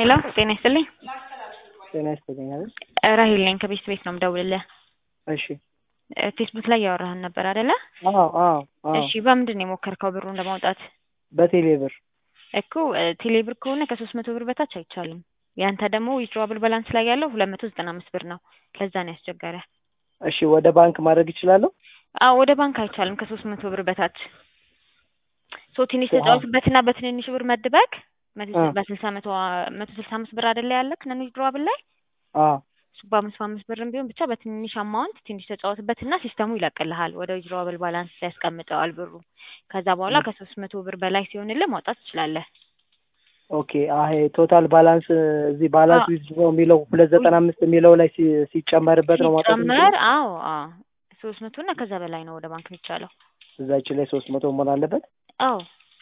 ሄሎ ጤና ይስጥልኝ። ጤና ይስጥልኝ አይደል? ራሂል ነኝ ከቤት ቤት ነው የምደውልልህ። እሺ ፌስቡክ ላይ ያወራህን ነበር አይደለ? አዎ። እሺ በምንድን ነው የሞከርከው ብሩን ለማውጣት? በቴሌ ብር እኮ ቴሌ ብር ከሆነ ከ300 ብር በታች አይቻልም። ያንተ ደግሞ ዊዝድሮዋብል ባላንስ ላይ ያለው 295 ብር ነው። ለዛ ነው ያስቸገረ። እሺ ወደ ባንክ ማድረግ ይችላል? አዎ ወደ ባንክ አይቻልም ከ300 ብር በታች። ትንሽ ተጫወትበትና በትንንሽ ብር መድበክ በ60 165 ብር አይደለ ያለክ ነን ዊዝድሮዋብል ላይ በ55 ብርም ቢሆን ብቻ በትንሽ አማውንት ትንሽ ተጫወትበትና ሲስተሙ ይለቅልሃል ወደ ዊዝድሮዋብል ባላንስ ያስቀምጠዋል ብሩ። ከዛ በኋላ ከ300 ብር በላይ ሲሆንልህ ማውጣት ትችላለህ። ኦኬ ቶታል ባላንስ እዚህ ባላንስ ዊዝድሮ የሚለው 295 የሚለው ላይ ሲጨመርበት ነው ማውጣት ሲጨመር። አዎ 300 እና ከዛ በላይ ነው ወደ ባንክ የሚቻለው። እዛች ላይ 300 መሆን አለበት። አዎ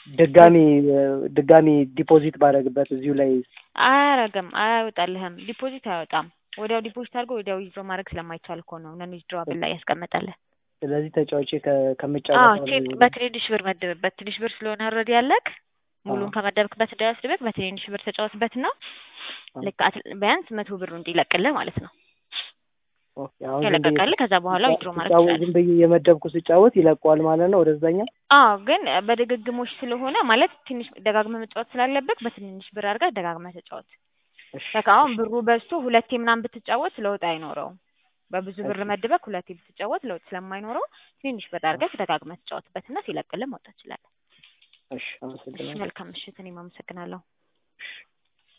ድጋሚ ዲፖዚት ባደረግበት እዚሁ ላይ አያረግም፣ አያወጣልህም። ዲፖዚት አያወጣም። ወዲያው ዲፖዚት አድርጎ ወዲያው ዊዝድሮ ማድረግ ስለማይቻል እኮ ነው ነን ዊዝድሮዋብል ላይ ያስቀመጠልህ። ስለዚህ ተጫዋቼ ከምጫወተው በትንሽ ብር መድብበት። ትንሽ ብር ስለሆነ ኦልሬዲ ያለክ ሙሉን ከመደብክበት እንዳይወስድብህ በትንሽ ብር ተጫወትበትና ልክ ቢያንስ 100 ብር እንዲለቅልህ ማለት ነው። ኦኬ አሁን ከለቀቀልህ ከዛ በኋላ ዊዝድሮ ማድረግ ትችላለህ። ዝም ብዬ የመደብኩ ስጫወት ይለቀዋል ማለት ነው ወደዛኛው? አዎ ግን በድግግሞሽ ስለሆነ ማለት ትንሽ ደጋግመህ መጫወት ስላለበት በትንሽ ብር አድርገህ ደጋግመህ ተጫወት። በቃ አሁን ብሩ በዝቶ ሁለቴ ምናምን ብትጫወት ለውጥ አይኖረውም። በብዙ ብር መድበክ ሁለቴ ብትጫወት ለውጥ ስለማይኖረው ትንሽ ብር አድርገህ ደጋግመህ ተጫወትበትና ሲለቅልህ ማውጣት ትችላለህ። እሺ አመሰግናለሁ። መልካም ምሽት። እኔም አመሰግናለሁ።